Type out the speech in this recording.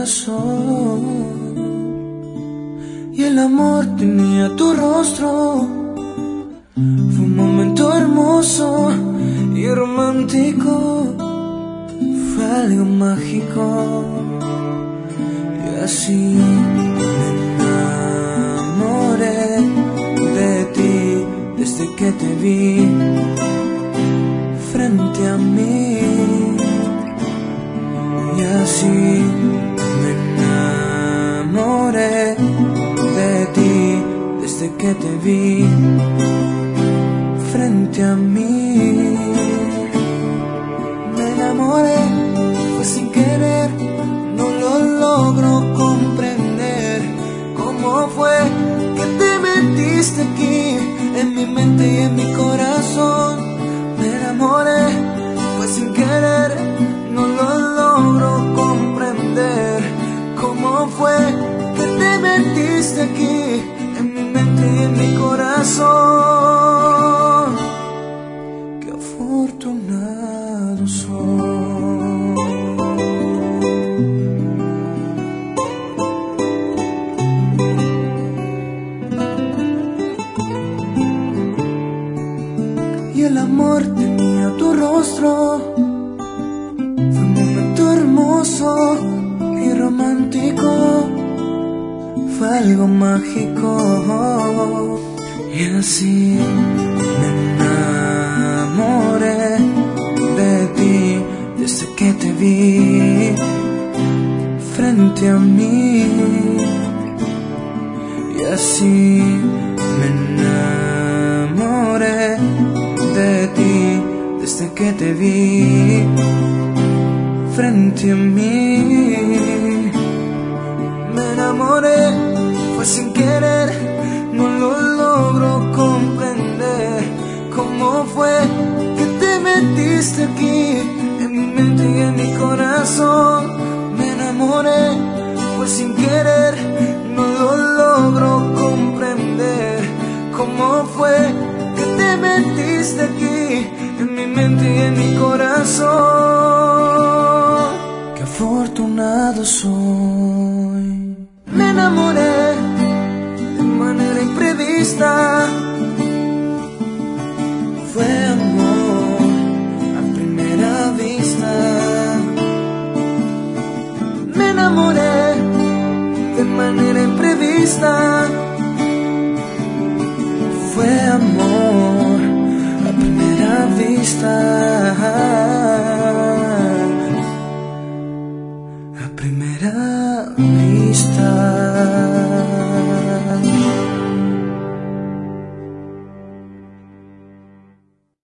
corazón y el amor tenía tu rostro. Fue un momento hermoso y romántico, fue algo mágico. Y así me enamoré de ti desde que te vi frente a mí. Y así me enamoré de ti desde que te vi frente a mí. Me enamoré, fue sin querer, no lo logro comprender. ¿Cómo fue que te metiste aquí en mi mente y en mi corazón? Me enamoré, fue sin querer, no lo logro comprender. ¿Cómo fue que te metiste aquí en mi mente y en mi corazón? Qué afortunado soy. Y el amor tenía tu rostro. Fue un momento hermoso y romántico, fue algo mágico. Y así me enamoré de ti desde que te vi frente a mí. Y así me enamoré de ti desde que te vi frente a mí. Me enamoré, fue sin querer, no lo logro comprender. ¿Cómo fue que te metiste aquí en mi mente y en mi corazón? Me enamoré, fue sin querer, no lo logro comprender. ¿Cómo fue que te metiste aquí en mi mente y en mi corazón? Qué afortunado soy. Me enamoré de manera imprevista, fue amor a primera vista. Me enamoré de manera imprevista, fue amor a primera vista. A primera vista.